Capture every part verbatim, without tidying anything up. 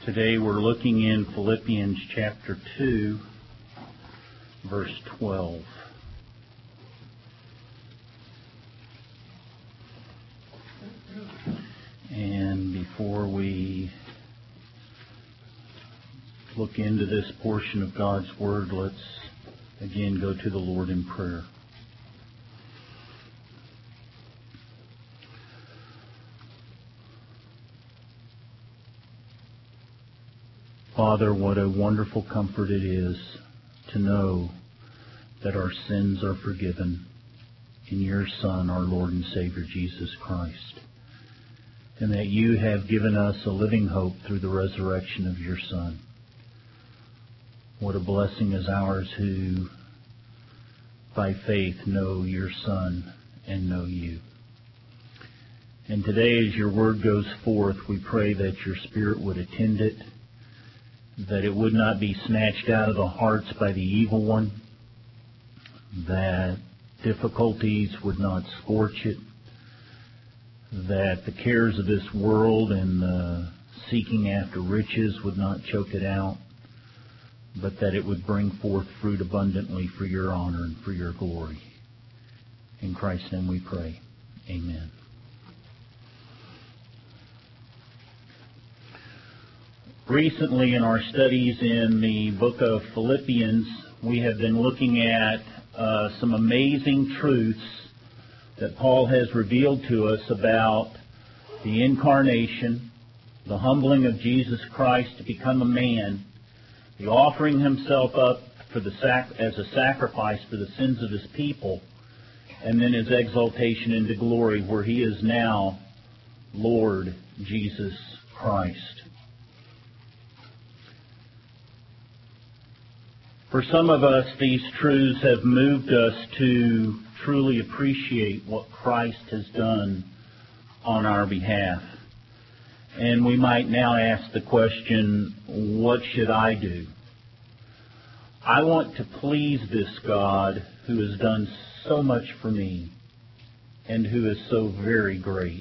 Today we're looking in Philippians chapter two, verse twelve. And before we look into this portion of God's Word, let's again go to the Lord in prayer. Father, what a wonderful comfort it is to know that our sins are forgiven in your Son, our Lord and Savior, Jesus Christ, and that you have given us a living hope through the resurrection of your Son. What a blessing is ours who, by faith, know your Son and know you. And today, as your word goes forth, we pray that your Spirit would attend it, that it would not be snatched out of the hearts by the evil one, that difficulties would not scorch it, that the cares of this world and the seeking after riches would not choke it out, but that it would bring forth fruit abundantly for your honor and for your glory. In Christ's name we pray. Amen. Recently in our studies in the book of Philippians, we have been looking at uh, some amazing truths that Paul has revealed to us about the incarnation, the humbling of Jesus Christ to become a man, the offering himself up for the sac- as a sacrifice for the sins of his people, and then his exaltation into glory where he is now Lord Jesus Christ. For some of us, these truths have moved us to truly appreciate what Christ has done on our behalf. And we might now ask the question, what should I do? I want to please this God who has done so much for me and who is so very great.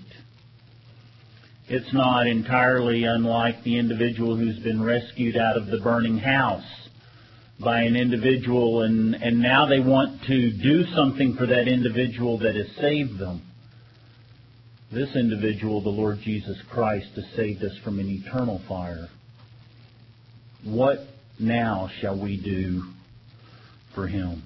It's not entirely unlike the individual who's been rescued out of the burning house by an individual, and, and now they want to do something for that individual that has saved them. This individual, the Lord Jesus Christ, has saved us from an eternal fire. What now shall we do for him?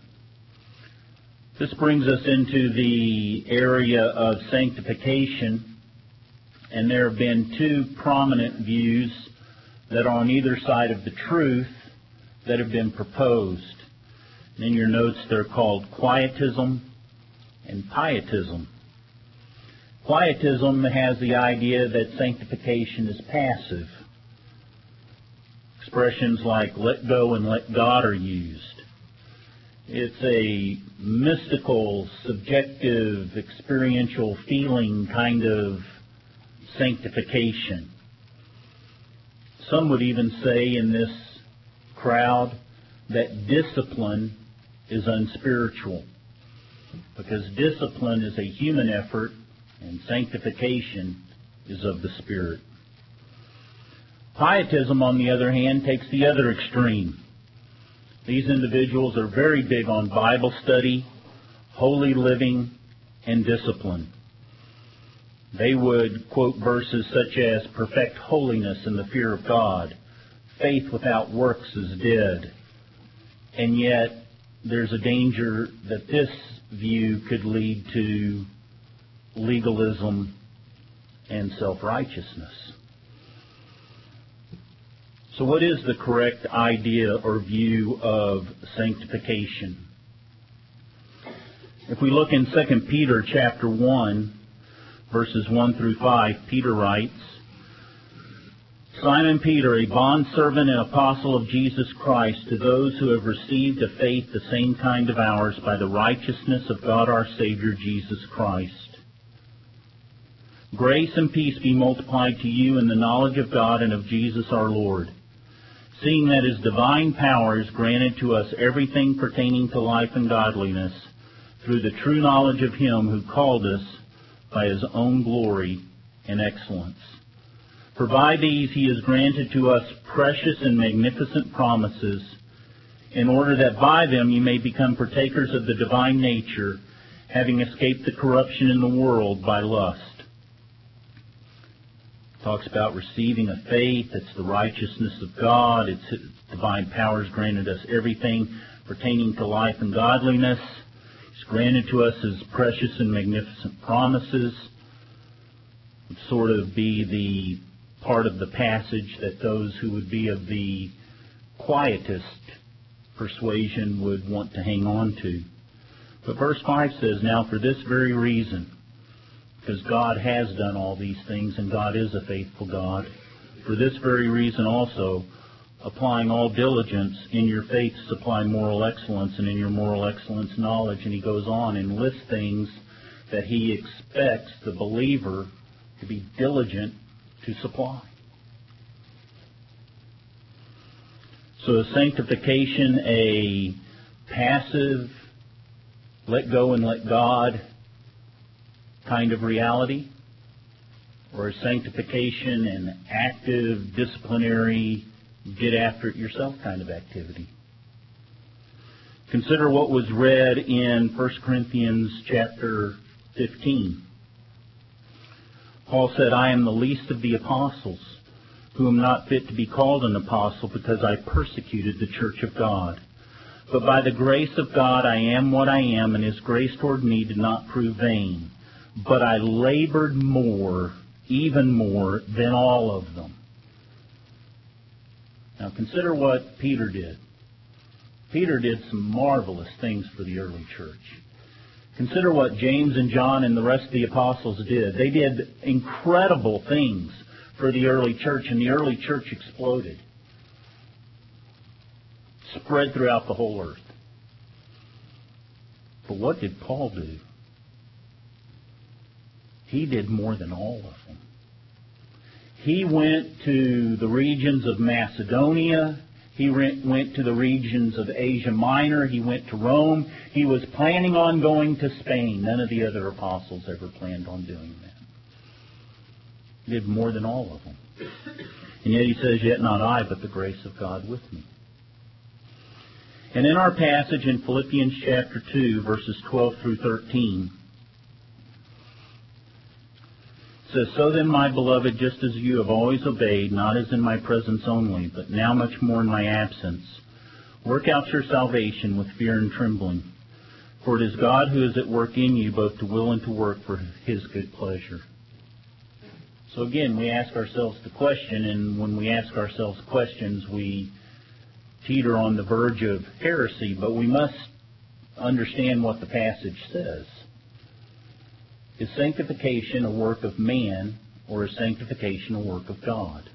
This brings us into the area of sanctification, and there have been two prominent views that are on either side of the truth that have been proposed. In your notes, they're called quietism and pietism. Quietism has the idea that sanctification is passive. Expressions like let go and let God are used. It's a mystical, subjective, experiential feeling kind of sanctification. Some would even say in this crowd that discipline is unspiritual, because discipline is a human effort and sanctification is of the Spirit. Pietism, on the other hand, takes the other extreme. These individuals are very big on Bible study, holy living, and discipline. They would quote verses such as perfect holiness in the fear of God, faith without works is dead. And yet, there's a danger that this view could lead to legalism and self-righteousness. So what is the correct idea or view of sanctification? If we look in Second Peter chapter one, verses one through five, Peter writes, Simon Peter, a bondservant and apostle of Jesus Christ, to those who have received a faith the same kind of ours by the righteousness of God our Savior, Jesus Christ. Grace and peace be multiplied to you in the knowledge of God and of Jesus our Lord, seeing that His divine power has granted to us everything pertaining to life and godliness through the true knowledge of Him who called us by His own glory and excellence. For by these he has granted to us precious and magnificent promises, in order that by them you may become partakers of the divine nature, having escaped the corruption in the world by lust. It talks about receiving a faith. It's the righteousness of God. It's His divine powers granted us everything pertaining to life and godliness. He's granted to us His precious and magnificent promises. It would sort of be the part of the passage that those who would be of the quietist persuasion would want to hang on to. But verse five says, now for this very reason, because God has done all these things and God is a faithful God, for this very reason also, applying all diligence, in your faith supply moral excellence, and in your moral excellence knowledge. And he goes on and lists things that he expects the believer to be diligent to supply. So is sanctification a passive, let go and let God kind of reality? Or is sanctification an active, disciplinary, get after it yourself kind of activity? Consider what was read in First Corinthians chapter fifteen. Paul said, I am the least of the apostles, who am not fit to be called an apostle, because I persecuted the church of God. But by the grace of God I am what I am, and His grace toward me did not prove vain. But I labored more, even more, than all of them. Now consider what Peter did. Peter did some marvelous things for the early church. Consider what James and John and the rest of the apostles did. They did incredible things for the early church, and the early church exploded. Spread throughout the whole earth. But what did Paul do? He did more than all of them. He went to the regions of Macedonia. He went to the regions of Asia Minor. He went to Rome. He was planning on going to Spain. None of the other apostles ever planned on doing that. He did more than all of them. And yet he says, yet not I, but the grace of God with me. And in our passage in Philippians chapter two, verses twelve through thirteen, it says, so then, my beloved, just as you have always obeyed, not as in my presence only, but now much more in my absence, work out your salvation with fear and trembling. For it is God who is at work in you, both to will and to work for His good pleasure. So again, we ask ourselves the question, and when we ask ourselves questions, we teeter on the verge of heresy, but we must understand what the passage says. Is sanctification a work of man, or is sanctification a work of God?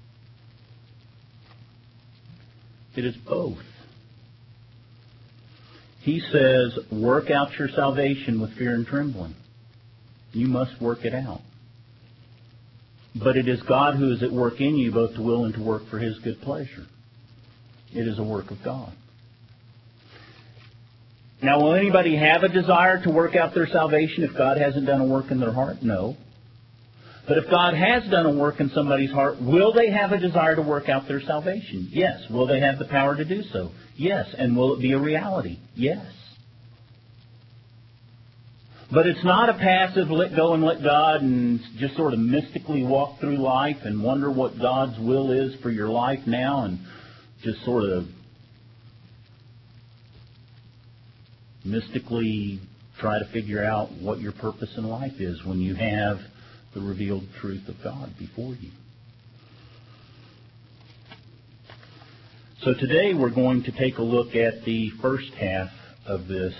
It is both. He says, work out your salvation with fear and trembling. You must work it out. But it is God who is at work in you, both to will and to work for His good pleasure. It is a work of God. Now, will anybody have a desire to work out their salvation if God hasn't done a work in their heart? No. But if God has done a work in somebody's heart, will they have a desire to work out their salvation? Yes. Will they have the power to do so? Yes. And will it be a reality? Yes. But it's not a passive let go and let God and just sort of mystically walk through life and wonder what God's will is for your life now and just sort of mystically try to figure out what your purpose in life is when you have the revealed truth of God before you. So today we're going to take a look at the first half of this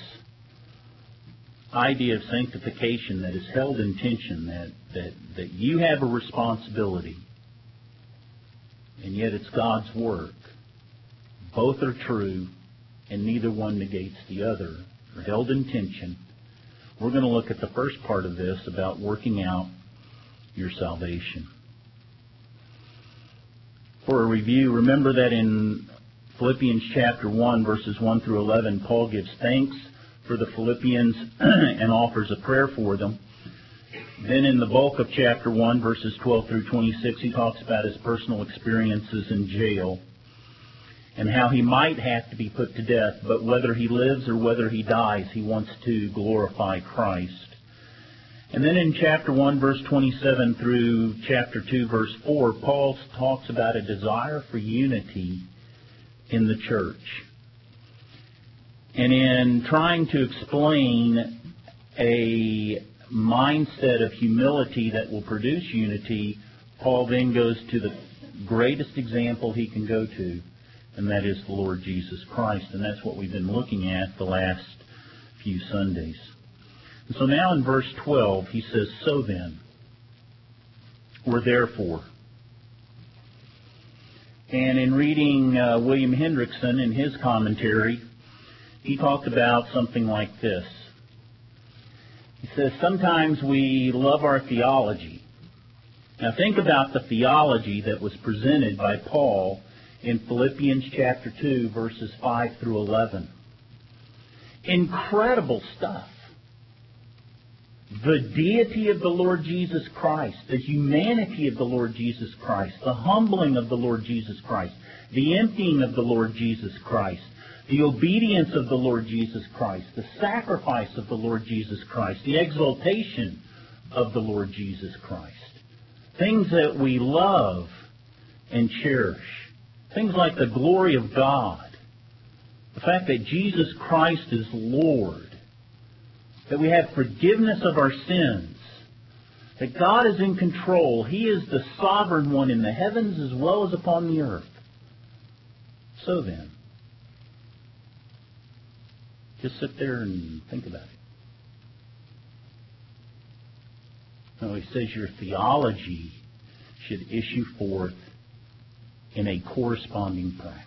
idea of sanctification that is held in tension, that, that, that you have a responsibility, and yet it's God's work. Both are true, and neither one negates the other. They're held in tension. We're going to look at the first part of this about working out your salvation. For a review, remember that in Philippians chapter one, verses one through eleven, Paul gives thanks for the Philippians and offers a prayer for them. Then in the bulk of chapter one, verses twelve through twenty-six, he talks about his personal experiences in jail and how he might have to be put to death, but whether he lives or whether he dies, he wants to glorify Christ. And then in chapter one, verse twenty-seven through chapter two, verse four, Paul talks about a desire for unity in the church. And in trying to explain a mindset of humility that will produce unity, Paul then goes to the greatest example he can go to, and that is the Lord Jesus Christ. And that's what we've been looking at the last few Sundays. And so now in verse twelve, he says, "So then, or therefore." And in reading uh, William Hendrickson in his commentary, he talked about something like this. He says, sometimes we love our theology. Now think about the theology that was presented by Paul in Philippians chapter two, verses five through eleven. Incredible stuff. The deity of the Lord Jesus Christ, the humanity of the Lord Jesus Christ, the humbling of the Lord Jesus Christ, the emptying of the Lord Jesus Christ, the obedience of the Lord Jesus Christ, the sacrifice of the Lord Jesus Christ, the exaltation of the Lord Jesus Christ. Things that we love and cherish. Things like the glory of God. The fact that Jesus Christ is Lord. That we have forgiveness of our sins. That God is in control. He is the sovereign one in the heavens as well as upon the earth. So then, just sit there and think about it. No, he says your theology should issue forth in a corresponding practice.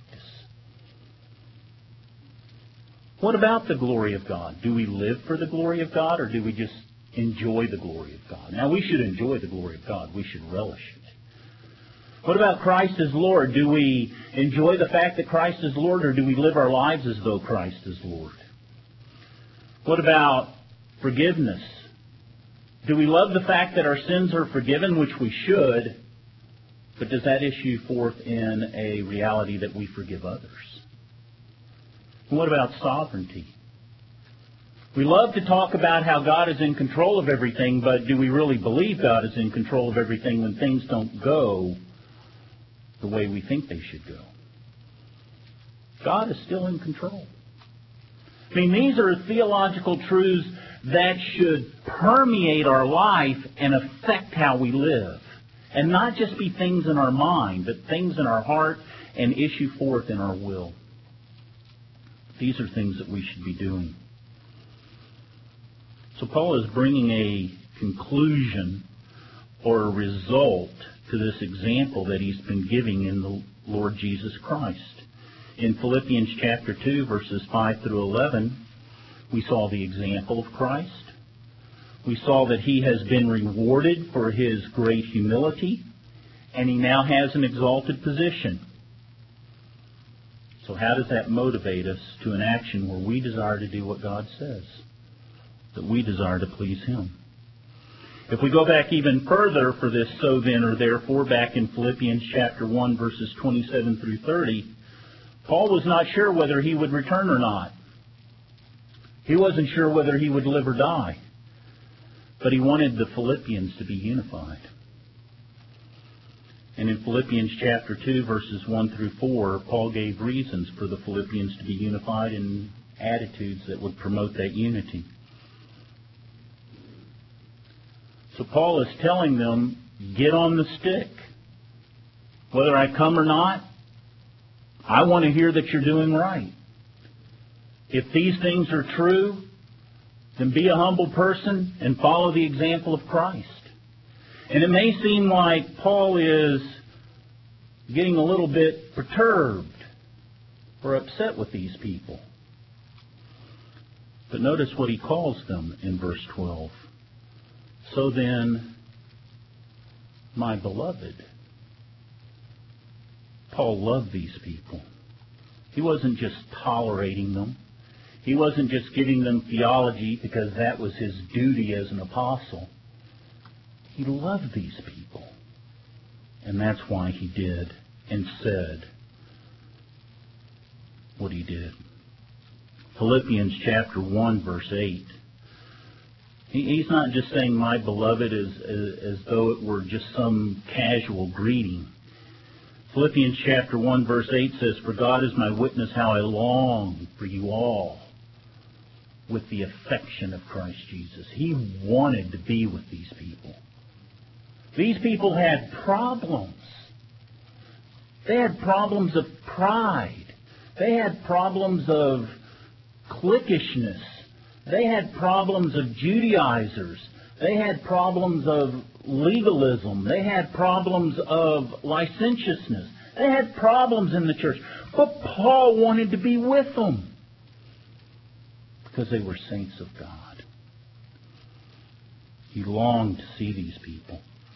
What about the glory of God? Do we live for the glory of God, or do we just enjoy the glory of God? Now, we should enjoy the glory of God. We should relish it. What about Christ as Lord? Do we enjoy the fact that Christ is Lord, or do we live our lives as though Christ is Lord? What about forgiveness? Do we love the fact that our sins are forgiven, which we should, but does that issue forth in a reality that we forgive others? And what about sovereignty? We love to talk about how God is in control of everything, but do we really believe God is in control of everything when things don't go the way we think they should go? God is still in control. I mean, these are theological truths that should permeate our life and affect how we live. And not just be things in our mind, but things in our heart and issue forth in our will. These are things that we should be doing. So Paul is bringing a conclusion or a result to this example that he's been giving in the Lord Jesus Christ. In Philippians chapter two, verses five through eleven, we saw the example of Christ. We saw that he has been rewarded for his great humility, and he now has an exalted position. So how does that motivate us to an action where we desire to do what God says? That we desire to please him. If we go back even further for this so then or therefore, back in Philippians chapter one, verses twenty-seven through thirty, Paul was not sure whether he would return or not. He wasn't sure whether he would live or die. But he wanted the Philippians to be unified. And in Philippians chapter two, verses one through four, Paul gave reasons for the Philippians to be unified and attitudes that would promote that unity. So Paul is telling them, get on the stick. Whether I come or not, I want to hear that you're doing right. If these things are true, then be a humble person and follow the example of Christ. And it may seem like Paul is getting a little bit perturbed or upset with these people. But notice what he calls them in verse twelve. So then, my beloved. Paul loved these people. He wasn't just tolerating them. He wasn't just giving them theology because that was his duty as an apostle. He loved these people. And that's why he did and said what he did. Philippians chapter one, verse eight. He, he's not just saying my beloved as, as, as though it were just some casual greeting. Philippians chapter one, verse eight says, "For God is my witness how I long for you all with the affection of Christ Jesus." He wanted to be with these people. These people had problems. They had problems of pride. They had problems of cliquishness. They had problems of Judaizers. They had problems of legalism. They had problems of licentiousness. They had problems in the church. But Paul wanted to be with them because they were saints of God. He longed to see these people.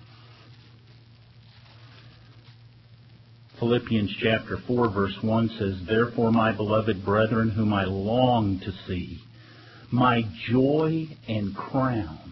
Philippians chapter four, verse one says, "Therefore, my beloved brethren, whom I long to see, my joy and crown.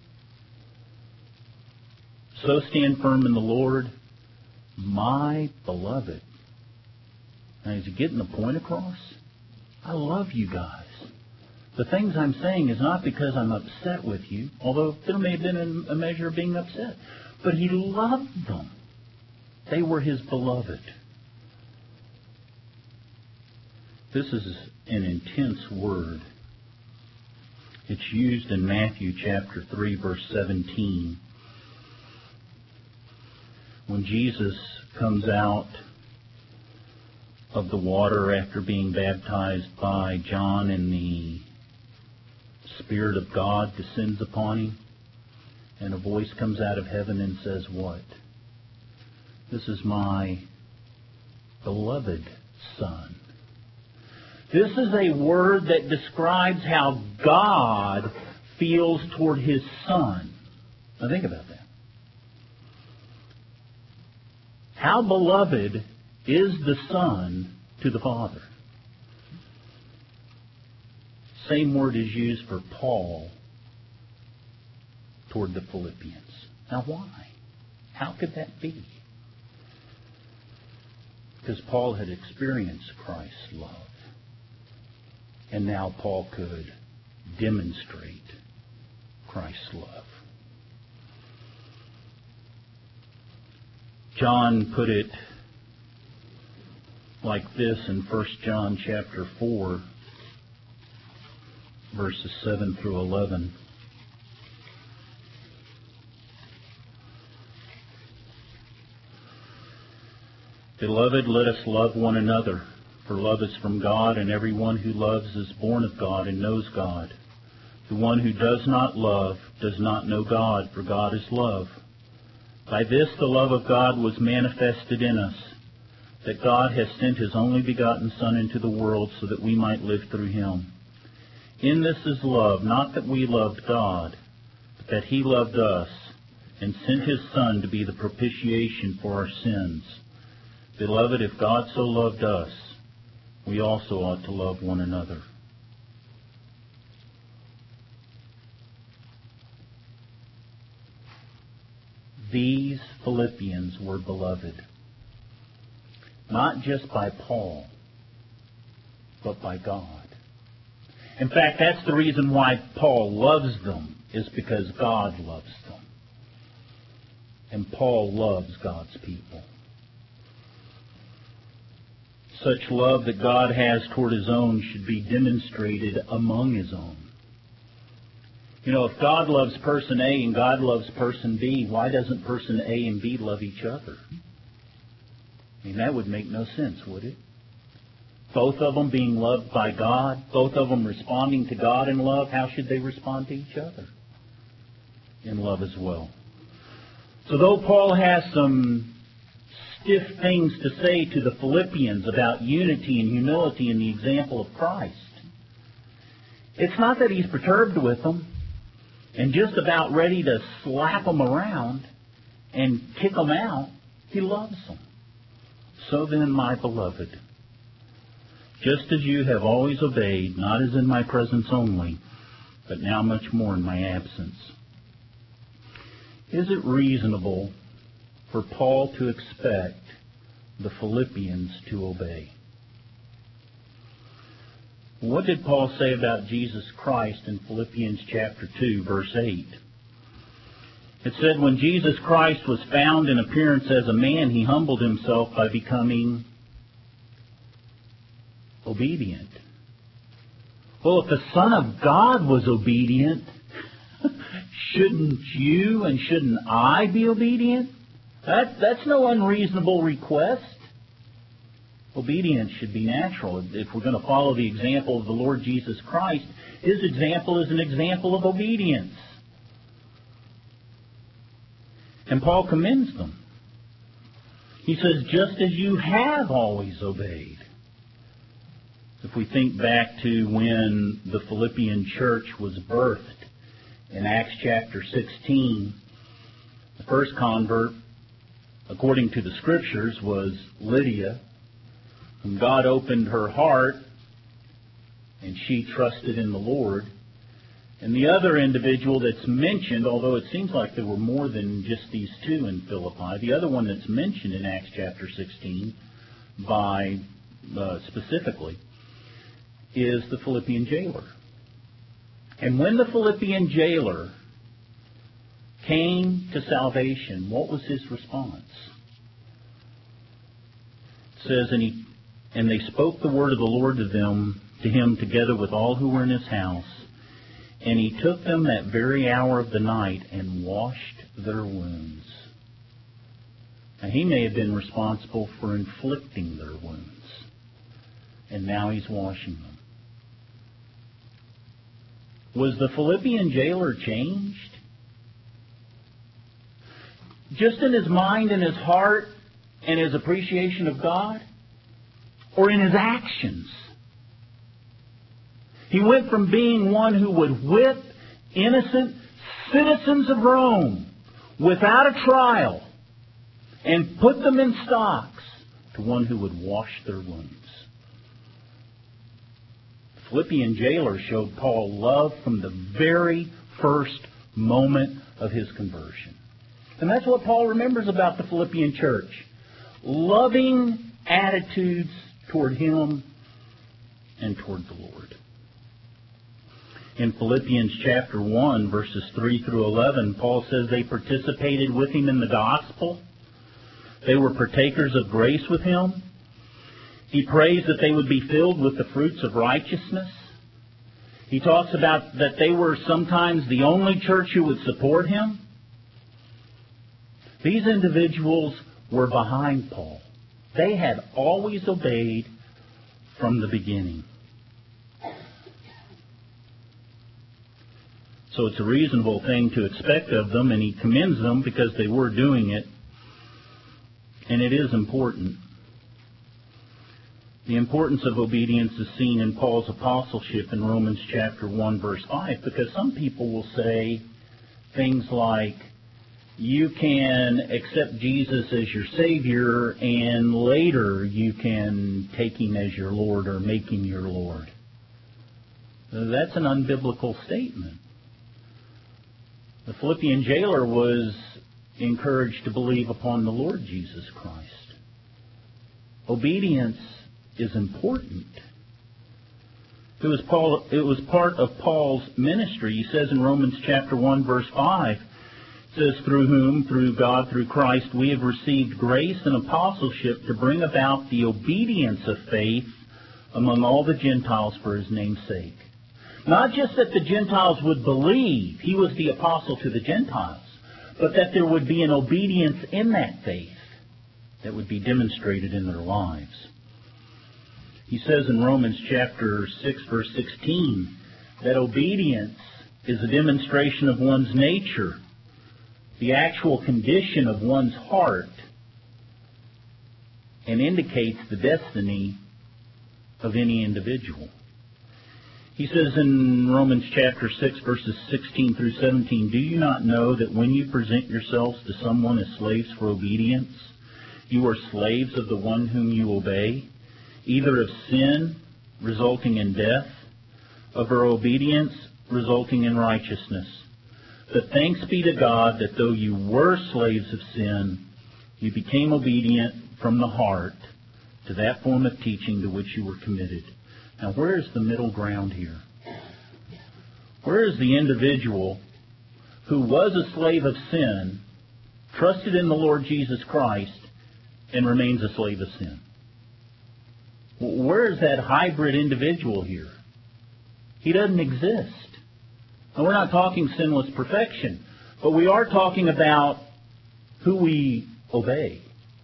So stand firm in the Lord, my beloved." Now, is he getting the point across? I love you guys. The things I'm saying is not because I'm upset with you, although there may have been a measure of being upset. But he loved them. They were his beloved. This is an intense word. It's used in Matthew chapter three, verse seventeen. When Jesus comes out of the water after being baptized by John and the Spirit of God descends upon him, and a voice comes out of heaven and says what? "This is my beloved Son." This is a word that describes how God feels toward his Son. Now think about that. How beloved is the Son to the Father? Same word is used for Paul toward the Philippians. Now why? How could that be? Because Paul had experienced Christ's love. And now Paul could demonstrate Christ's love. John put it like this in First John chapter four, verses seven through eleven. "Beloved, let us love one another, for love is from God, and everyone who loves is born of God and knows God. The one who does not love does not know God, for God is love. By this the love of God was manifested in us, that God has sent his only begotten Son into the world so that we might live through him. In this is love, not that we loved God, but that he loved us and sent his Son to be the propitiation for our sins. Beloved, if God so loved us, we also ought to love one another." These Philippians were beloved, not just by Paul, but by God. In fact, that's the reason why Paul loves them, is because God loves them. And Paul loves God's people. Such love that God has toward his own should be demonstrated among his own. You know, if God loves person A and God loves person B, why doesn't person A and B love each other? I mean, that would make no sense, would it? Both of them being loved by God, both of them responding to God in love, how should they respond to each other? In love as well. So though Paul has some stiff things to say to the Philippians about unity and humility in the example of Christ, it's not that he's perturbed with them and just about ready to slap them around and kick them out. He loves them. "So then, my beloved, just as you have always obeyed, not as in my presence only, but now much more in my absence, Is it reasonable for Paul to expect the Philippians to obey? What did Paul say about Jesus Christ in Philippians chapter two, verse eight? It said, when Jesus Christ was found in appearance as a man, he humbled himself by becoming obedient. Well, if the Son of God was obedient, shouldn't you and shouldn't I be obedient? That, that's no unreasonable request. Obedience should be natural. If we're going to follow the example of the Lord Jesus Christ, His example is an example of obedience. And Paul commends them. He says, just as you have always obeyed. If we think back to when the Philippian church was birthed in Acts chapter sixteen, the first convert, according to the Scriptures, was Lydia, whom God opened her heart, and she trusted in the Lord. And the other individual that's mentioned, although it seems like there were more than just these two in Philippi, the other one that's mentioned in Acts chapter sixteen by uh, specifically is the Philippian jailer. And when the Philippian jailer came to salvation, what was his response? It says, and he and they spoke the word of the Lord to them, to him, together with all who were in his house. And he took them that very hour of the night and washed their wounds. Now, he may have been responsible for inflicting their wounds. And now he's washing them. Was the Philippian jailer changed? Just in his mind and his heart and his appreciation of God? Or in his actions? He went from being one who would whip innocent citizens of Rome without a trial and put them in stocks to one who would wash their wounds. The Philippian jailer showed Paul love from the very first moment of his conversion. And that's what Paul remembers about the Philippian church. Loving attitudes toward him and toward the Lord. In Philippians chapter one, verses three through eleven, Paul says they participated with him in the gospel. They were partakers of grace with him. He prays that they would be filled with the fruits of righteousness. He talks about that they were sometimes the only church who would support him. These individuals were behind Paul. They had always obeyed from the beginning. So it's a reasonable thing to expect of them, and he commends them because they were doing it. And it is important. The importance of obedience is seen in Paul's apostleship in Romans chapter one, verse five, because some people will say things like, you can accept Jesus as your Savior, and later you can take Him as your Lord or make Him your Lord. That's an unbiblical statement. The Philippian jailer was encouraged to believe upon the Lord Jesus Christ. Obedience is important. It was Paul. It was part of Paul's ministry. He says in Romans chapter one, verse five, it says, through whom, through God, through Christ, we have received grace and apostleship to bring about the obedience of faith among all the Gentiles for His name's sake. Not just that the Gentiles would believe he was the apostle to the Gentiles, but that there would be an obedience in that faith that would be demonstrated in their lives. He says in Romans chapter six, verse sixteen, that obedience is a demonstration of one's nature, the actual condition of one's heart, and indicates the destiny of any individual. He says in Romans chapter six, verses sixteen through seventeen, do you not know that when you present yourselves to someone as slaves for obedience, you are slaves of the one whom you obey, either of sin, resulting in death, of her obedience, resulting in righteousness? But thanks be to God that though you were slaves of sin, you became obedient from the heart to that form of teaching to which you were committed. Now, where is the middle ground here? Where is the individual who was a slave of sin, trusted in the Lord Jesus Christ, and remains a slave of sin? Where is that hybrid individual here? He doesn't exist. And we're not talking sinless perfection, but we are talking about who we obey.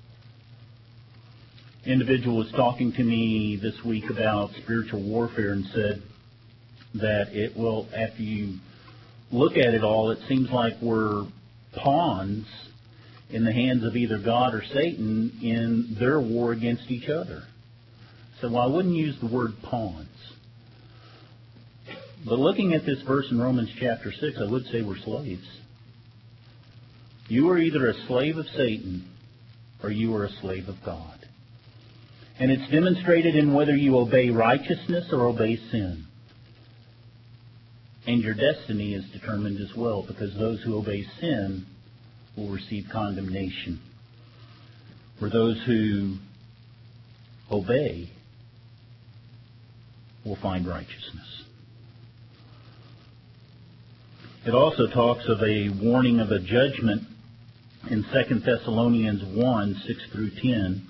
An individual was talking to me this week about spiritual warfare and said that it will, after you look at it all, it seems like we're pawns in the hands of either God or Satan in their war against each other. So, well, I wouldn't use the word pawns. But looking at this verse in Romans chapter six, I would say we're slaves. You are either a slave of Satan or you are a slave of God. And it's demonstrated in whether you obey righteousness or obey sin. And your destiny is determined as well, because those who obey sin will receive condemnation, where those who obey will find righteousness. It also talks of a warning of a judgment in Second Thessalonians one, six through ten.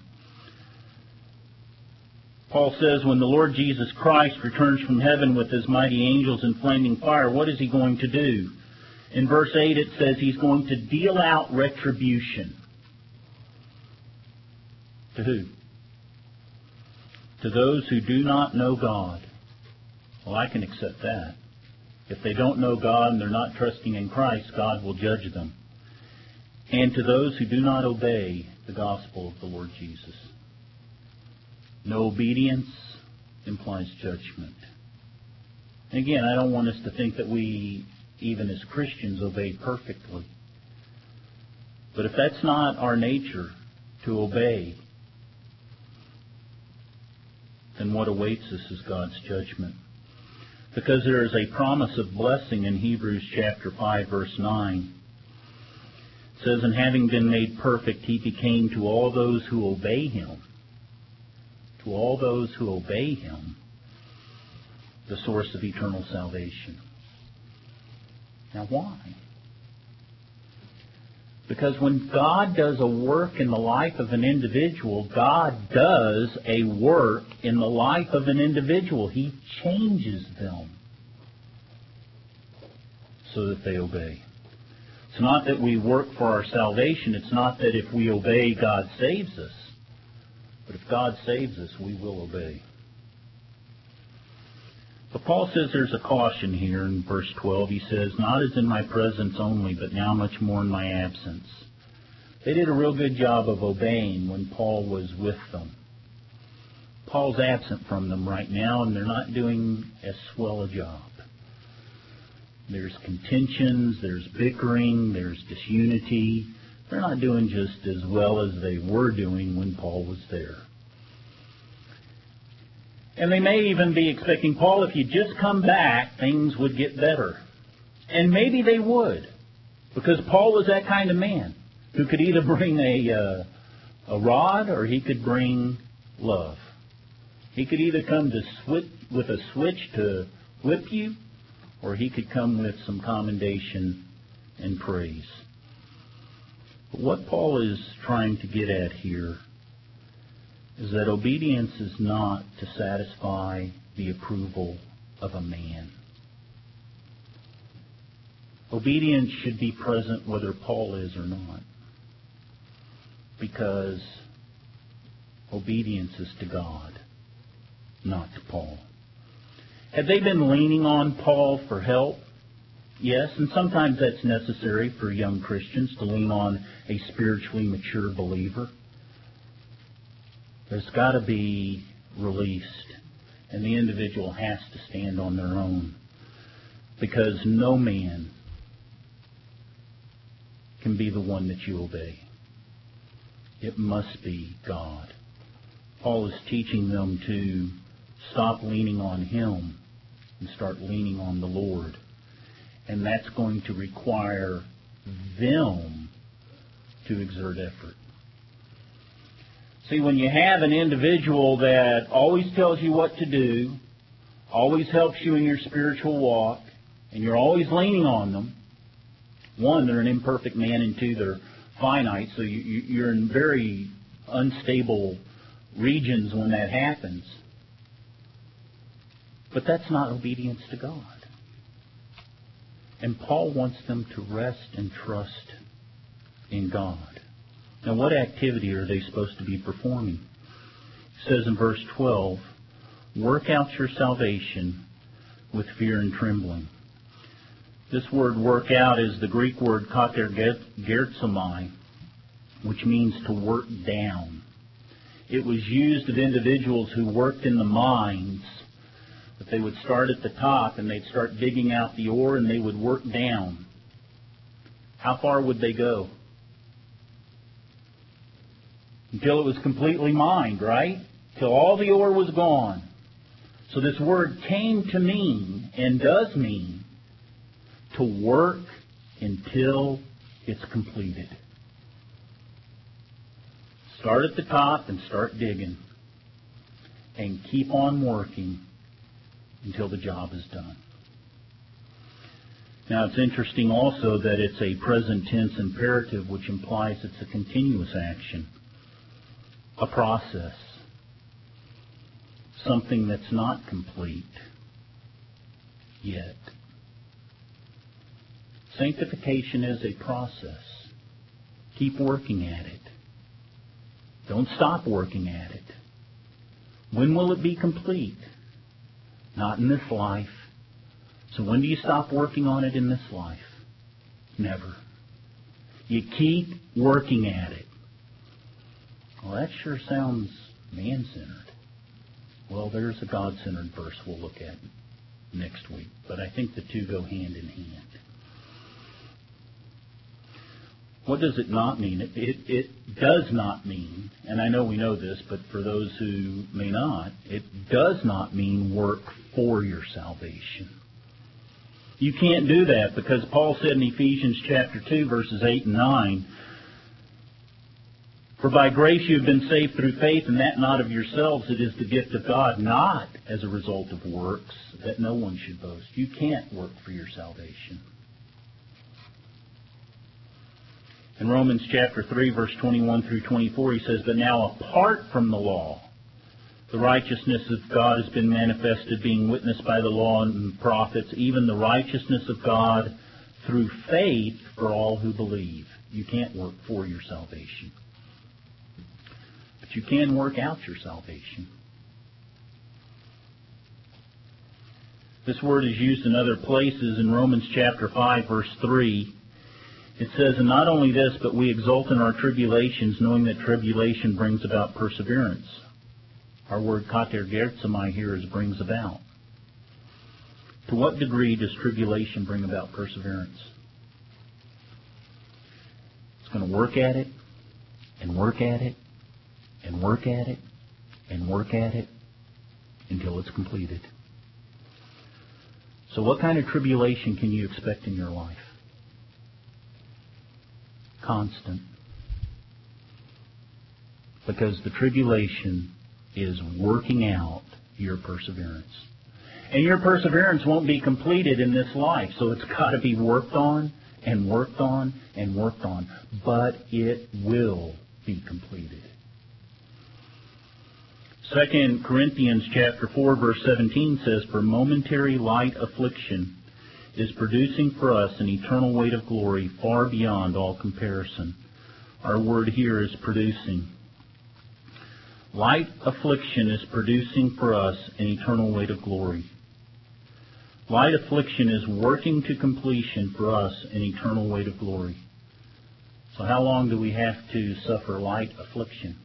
Paul says, when the Lord Jesus Christ returns from heaven with his mighty angels in flaming fire, what is he going to do? In verse eight it says he's going to deal out retribution. To who? To those who do not know God. Well, I can accept that. If they don't know God and they're not trusting in Christ, God will judge them. And to those who do not obey the gospel of the Lord Jesus. No obedience implies judgment. And again, I don't want us to think that we, even as Christians, obey perfectly. But if that's not our nature, to obey, then what awaits us is God's judgment. Because there is a promise of blessing in Hebrews chapter five, verse nine. It says, and having been made perfect, he became to all those who obey him, to all those who obey him, the source of eternal salvation. Now why? Because when God does a work in the life of an individual, God does a work in the life of an individual. He changes them so that they obey. It's not that we work for our salvation. It's not that if we obey, God saves us. But if God saves us, we will obey. But Paul says there's a caution here in verse twelve. He says, not as in my presence only, but now much more in my absence. They did a real good job of obeying when Paul was with them. Paul's absent from them right now, and they're not doing as swell a job. There's contentions, there's bickering, there's disunity. They're not doing just as well as they were doing when Paul was there. And they may even be expecting, Paul, if you just come back, things would get better. And maybe they would, because Paul was that kind of man who could either bring a, uh, a rod or he could bring love. He could either come to switch, with a switch to whip you, or he could come with some commendation and praise. But what Paul is trying to get at here is that obedience is not to satisfy the approval of a man. Obedience should be present whether Paul is or not, because obedience is to God, not to Paul. Had they been leaning on Paul for help? Yes, and sometimes that's necessary for young Christians to lean on a spiritually mature believer. There's got to be released, and the individual has to stand on their own, because no man can be the one that you obey. It must be God. Paul is teaching them to stop leaning on him and start leaning on the Lord. And that's going to require them to exert effort. See, when you have an individual that always tells you what to do, always helps you in your spiritual walk, and you're always leaning on them, one, they're an imperfect man, and two, they're finite, so you, you, you're in very unstable regions when that happens. But that's not obedience to God. And Paul wants them to rest and trust in God. Now, what activity are they supposed to be performing? It says in verse twelve, work out your salvation with fear and trembling. This word work out is the Greek word katergertsomai, which means to work down. It was used of individuals who worked in the mines, that they would start at the top and they'd start digging out the ore and they would work down. How far would they go? Until it was completely mined, right? Till all the ore was gone. So this word came to mean, and does mean, to work until it's completed. Start at the top and start digging. And keep on working until the job is done. Now, it's interesting also that it's a present tense imperative, which implies it's a continuous action, a process, something that's not complete yet. Sanctification is a process. Keep working at it. Don't stop working at it. When will it be complete? Not in this life. So when do you stop working on it in this life? Never. You keep working at it. Well, that sure sounds man-centered. Well, there's a God-centered verse we'll look at next week. But I think the two go hand in hand. What does it not mean? It, it, it does not mean, and I know we know this, but for those who may not, it does not mean work for your salvation. You can't do that, because Paul said in Ephesians chapter two, verses eight and nine, for by grace you have been saved through faith, and that not of yourselves, it is the gift of God, not as a result of works, that no one should boast. You can't work for your salvation. In Romans chapter three, verse twenty-one through twenty-four, he says, but now apart from the law, the righteousness of God has been manifested, being witnessed by the law and the prophets, even the righteousness of God through faith for all who believe. You can't work for your salvation. But you can work out your salvation. This word is used in other places. In Romans chapter five, verse three, it says, and not only this, but we exult in our tribulations, knowing that tribulation brings about perseverance. Our word katergertsomai here is brings about. To what degree does tribulation bring about perseverance? It's going to work at it, and work at it, and work at it, and work at it, until it's completed. So what kind of tribulation can you expect in your life? Constant. Because the tribulation is working out your perseverance. And your perseverance won't be completed in this life, so it's got to be worked on and worked on and worked on. But it will be completed. Second Corinthians chapter four, verse seventeen says, for momentary light affliction is producing for us an eternal weight of glory far beyond all comparison. Our word here is producing. Light affliction is producing for us an eternal weight of glory. Light affliction is working to completion for us an eternal weight of glory. So how long do we have to suffer light affliction?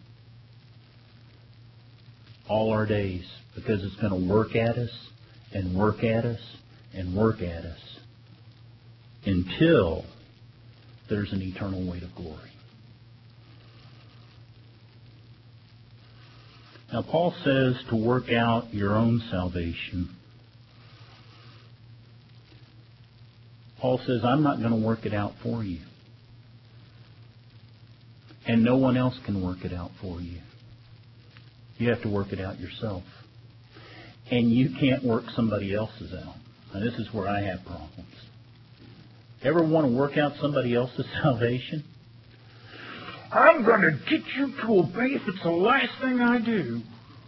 All our days, because it's going to work at us and work at us and work at us until there's an eternal weight of glory. Now, Paul says to work out your own salvation. Paul says, I'm not going to work it out for you. And no one else can work it out for you. You have to work it out yourself. And you can't work somebody else's out. Now, this is where I have problems. Ever want to work out somebody else's salvation? I'm going to get you to obey if it's the last thing I do.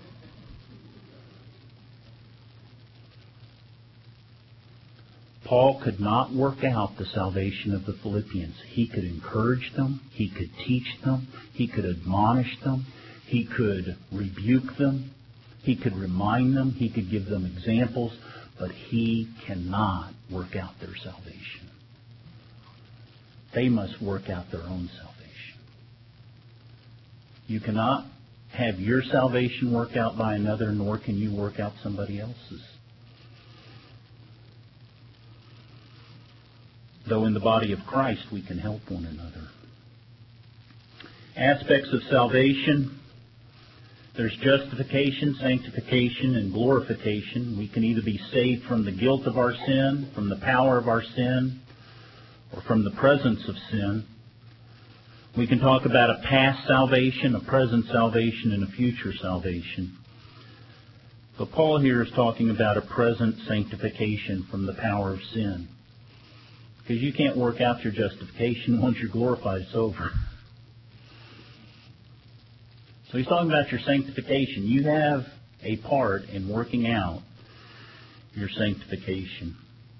Paul could not work out the salvation of the Philippians. He could encourage them. He could teach them. He could admonish them. He could rebuke them. He could remind them. He could give them examples. But he cannot work out their salvation. They must work out their own salvation. You cannot have your salvation worked out by another, nor can you work out somebody else's. Though in the body of Christ we can help one another. Aspects of salvation. There's justification, sanctification, and glorification. We can either be saved from the guilt of our sin, from the power of our sin, or from the presence of sin. We can talk about a past salvation, a present salvation, and a future salvation. But Paul here is talking about a present sanctification from the power of sin. Because you can't work out your justification once you're glorified, it's over. So he's talking about your sanctification. You have a part in working out your sanctification.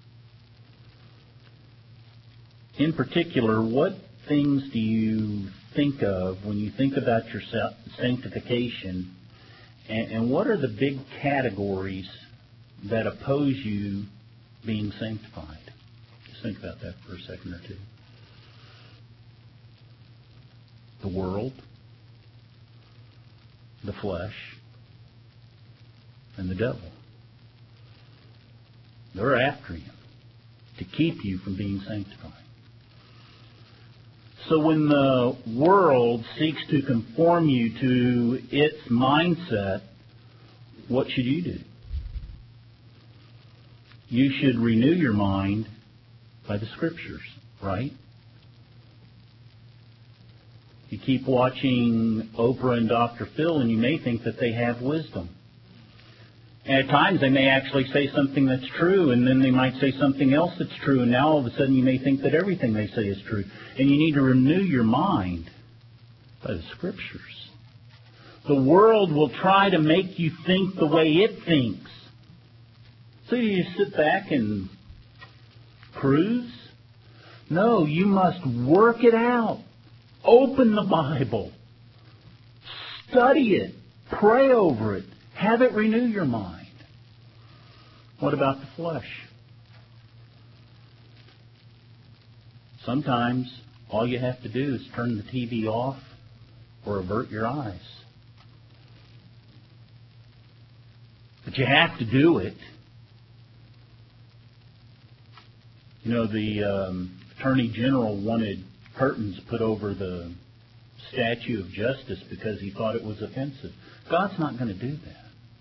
In particular, what things do you think of when you think about your sanctification? And, and what are the big categories that oppose you being sanctified? Just think about that for a second or two. The world, the flesh, and the devil. They're after you to keep you from being sanctified. So when the world seeks to conform you to its mindset, what should you do? You should renew your mind by the Scriptures, right? You keep watching Oprah and Doctor Phil, and you may think that they have wisdom. And at times they may actually say something that's true, and then they might say something else that's true, and now all of a sudden you may think that everything they say is true. And you need to renew your mind by the Scriptures. The world will try to make you think the way it thinks. So you just sit back and cruise? No, you must work it out. Open the Bible. Study it. Pray over it. Have it renew your mind. What about the flesh? Sometimes all you have to do is turn the T V off or avert your eyes. But you have to do it. You know, the um, Attorney General wanted curtains put over the statue of Justice because he thought it was offensive. God's not going to do that.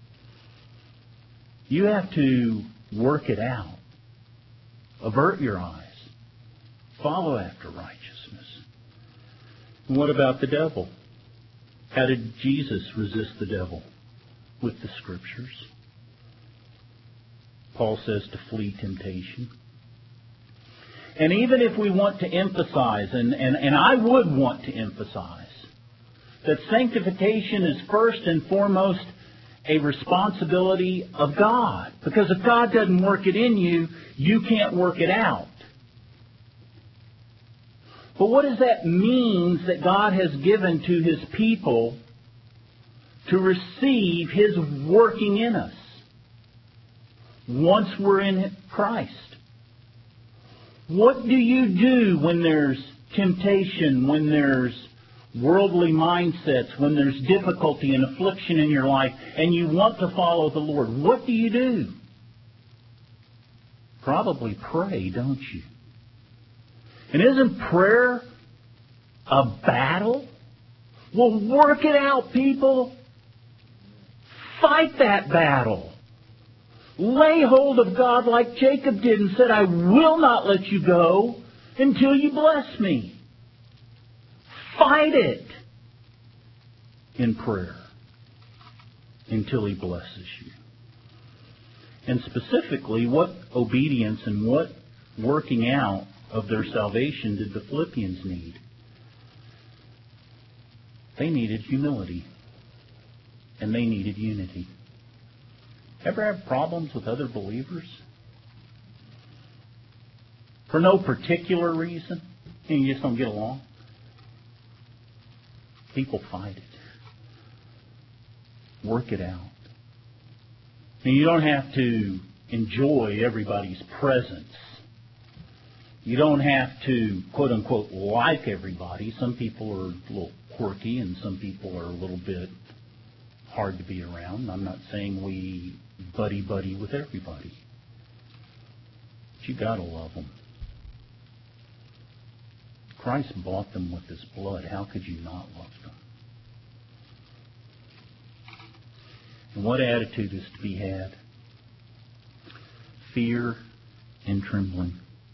You have to work it out. Avert your eyes. Follow after righteousness. And what about the devil? How did Jesus resist the devil? With the Scriptures. Paul says to flee temptation. And even if we want to emphasize, and, and, and I would want to emphasize, that sanctification is first and foremost a responsibility of God. Because if God doesn't work it in you, you can't work it out. But what does that mean that God has given to His people to receive His working in us once we're in Christ? What do you do when there's temptation, when there's worldly mindsets, when there's difficulty and affliction in your life, and you want to follow the Lord? What do you do? Probably pray, don't you? And isn't prayer a battle? Well, work it out, people. Fight that battle. Lay hold of God like Jacob did and said, I will not let you go until you bless me. Fight it in prayer until He blesses you. And specifically, what obedience and what working out of their salvation did the Philippians need? They needed humility. And they needed unity. Ever have problems with other believers? For no particular reason? And you just don't get along? People fight it. Work it out. And you don't have to enjoy everybody's presence. You don't have to, quote unquote, like everybody. Some people are a little quirky and some people are a little bit hard to be around. I'm not saying we buddy-buddy with everybody. But you got to love them. Christ bought them with His blood. How could you not love them? And what attitude is to be had? Fear and trembling.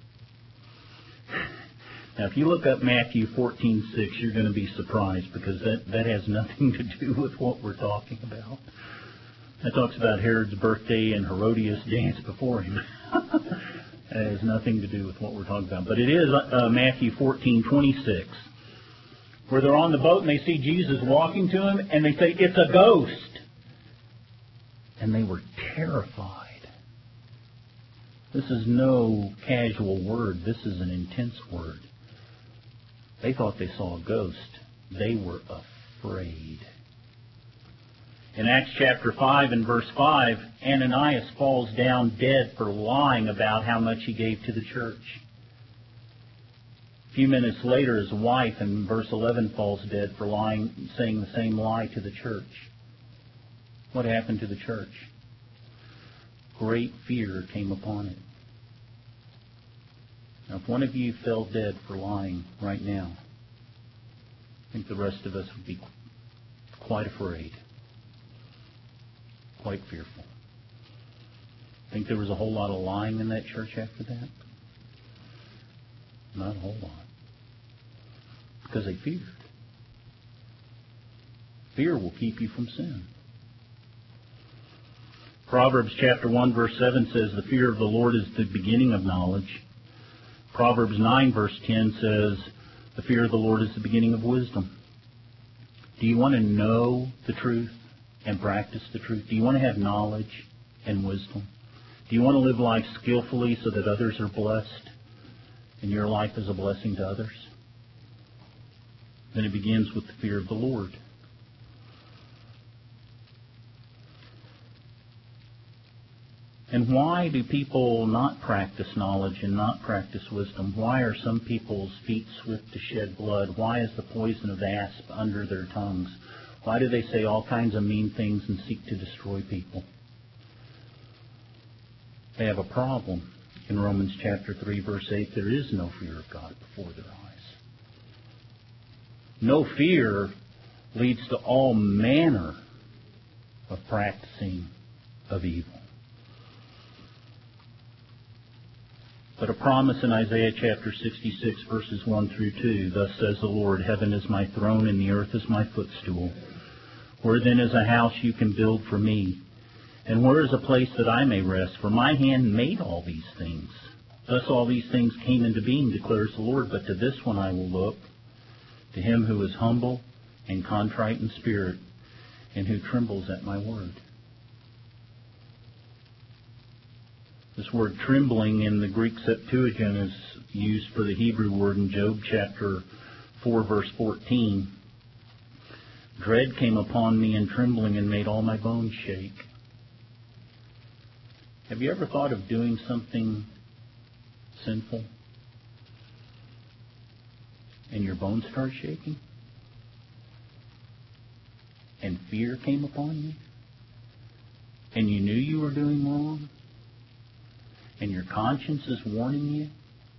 Now, if you look up Matthew fourteen six, you're going to be surprised because that, that has nothing to do with what we're talking about. That talks about Herod's birthday and Herodias danced before him. That has nothing to do with what we're talking about. But it is uh, Matthew fourteen twenty-six, where they're on the boat and they see Jesus walking to them and they say, it's a ghost. And they were terrified. This is no casual word. This is an intense word. They thought they saw a ghost. They were afraid. In Acts chapter five and verse five, Ananias falls down dead for lying about how much he gave to the church. A few minutes later, his wife in verse eleven falls dead for lying, saying the same lie to the church. What happened to the church? Great fear came upon it. Now, if one of you fell dead for lying right now, I think the rest of us would be quite afraid, quite fearful. Think there was a whole lot of lying in that church after that? Not a whole lot. Because they feared. Fear will keep you from sin. Proverbs chapter one verse seven says, the fear of the Lord is the beginning of knowledge. Proverbs nine verse ten says, the fear of the Lord is the beginning of wisdom. Do you want to know the truth and practice the truth? Do you want to have knowledge and wisdom? Do you want to live life skillfully so that others are blessed and your life is a blessing to others? Then it begins with the fear of the Lord. And why do people not practice knowledge and not practice wisdom? Why are some people's feet swift to shed blood? Why is the poison of asp under their tongues? Why do they say all kinds of mean things and seek to destroy people? They have a problem. In Romans chapter three, verse eight, there is no fear of God before their eyes. No fear leads to all manner of practicing of evil. But a promise in Isaiah chapter sixty-six, verses one through two, thus says the Lord, heaven is my throne and the earth is my footstool. Where then is a house you can build for me? And where is a place that I may rest? For my hand made all these things. Thus all these things came into being, declares the Lord. But to this one I will look, to him who is humble and contrite in spirit, and who trembles at my word. This word trembling in the Greek Septuagint is used for the Hebrew word in Job chapter four, verse fourteen. Dread came upon me and trembling and made all my bones shake. Have you ever thought of doing something sinful and your bones start shaking? And fear came upon you? And you knew you were doing wrong? And your conscience is warning you?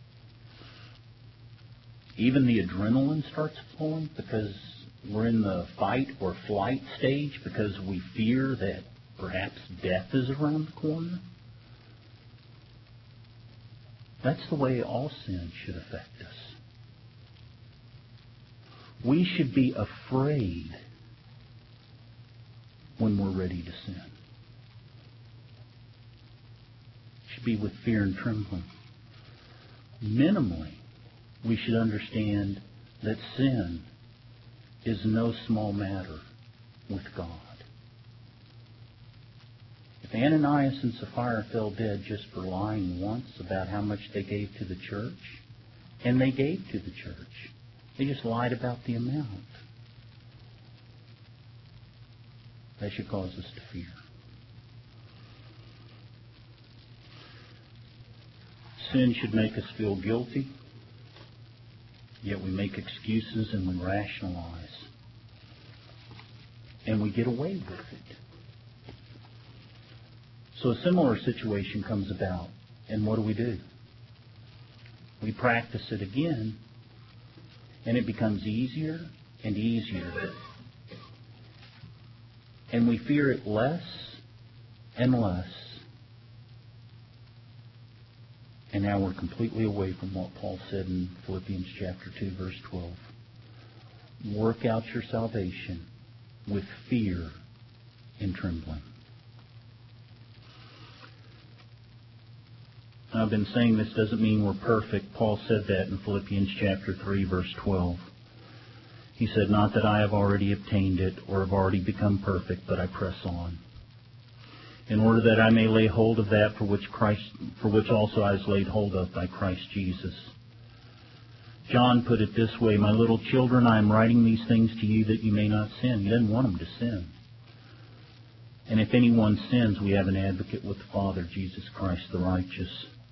Even the adrenaline starts flowing because we're in the fight or flight stage because we fear that perhaps death is around the corner? That's the way all sin should affect us. We should be afraid when we're ready to sin. It should be with fear and trembling. Minimally, we should understand that sin is no small matter with God. If Ananias and Sapphira fell dead just for lying once about how much they gave to the church, and they gave to the church, they just lied about the amount, that should cause us to fear. Sin should make us feel guilty, yet we make excuses and we rationalize. And we get away with it. So a similar situation comes about, and what do we do? We practice it again, and it becomes easier and easier. And we fear it less and less. And now we're completely away from what Paul said in Philippians chapter two, verse twelve. Work out your salvation with fear and trembling. I've been saying this doesn't mean we're perfect. Paul said that in Philippians chapter three, verse twelve. He said, not that I have already obtained it or have already become perfect, but I press on, in order that I may lay hold of that for which Christ, for which also I was laid hold of by Christ Jesus. John put it this way, my little children, I am writing these things to you that you may not sin. He doesn't want them to sin. And if anyone sins, we have an advocate with the Father, Jesus Christ the righteous.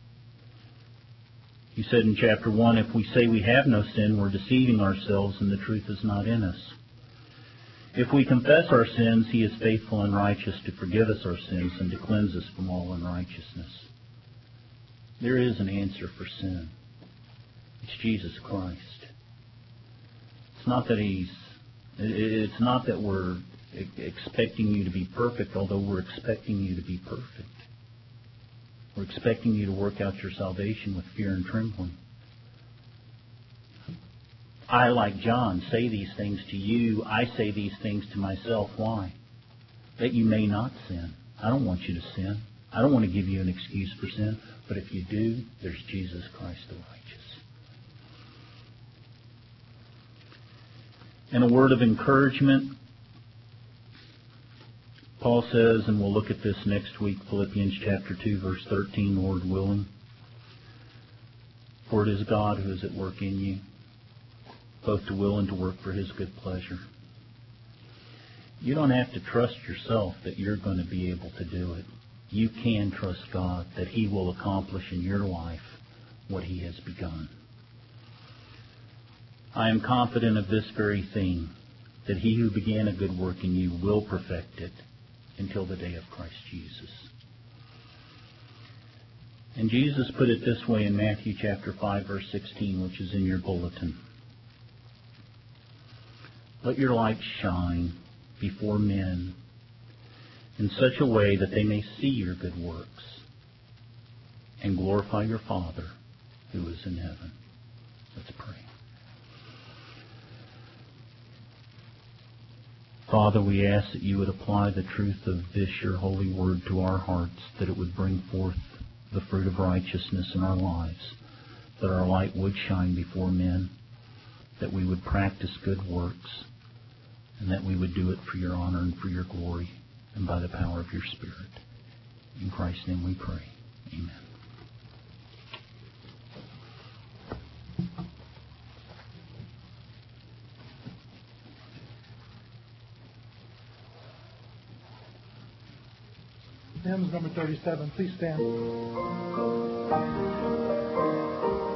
He said in chapter one, if we say we have no sin, we're deceiving ourselves and the truth is not in us. If we confess our sins, He is faithful and righteous to forgive us our sins and to cleanse us from all unrighteousness. There is an answer for sin. It's Jesus Christ. It's not that He's, it's not that we're expecting you to be perfect, although we're expecting you to be perfect. We're expecting you to work out your salvation with fear and trembling. I, like John, say these things to you. I say these things to myself. Why? That you may not sin. I don't want you to sin. I don't want to give you an excuse for sin. But if you do, there's Jesus Christ the righteous. And a word of encouragement. Paul says, and we'll look at this next week, Philippians chapter two, verse thirteen, Lord willing. For it is God who is at work in you, both to will and to work for His good pleasure. You don't have to trust yourself that you're going to be able to do it. You can trust God that He will accomplish in your life what He has begun. I am confident of this very thing, that He who began a good work in you will perfect it until the day of Christ Jesus. And Jesus put it this way in Matthew chapter five, verse sixteen, which is in your bulletin. Let your light shine before men in such a way that they may see your good works and glorify your Father who is in heaven. Let's pray. Father, we ask that you would apply the truth of this, your holy word, to our hearts, that it would bring forth the fruit of righteousness in our lives, that our light would shine before men, that we would practice good works, and that we would do it for your honor and for your glory, and by the power of your Spirit. In Christ's name we pray. Amen. Hymns number thirty-seven. Please stand.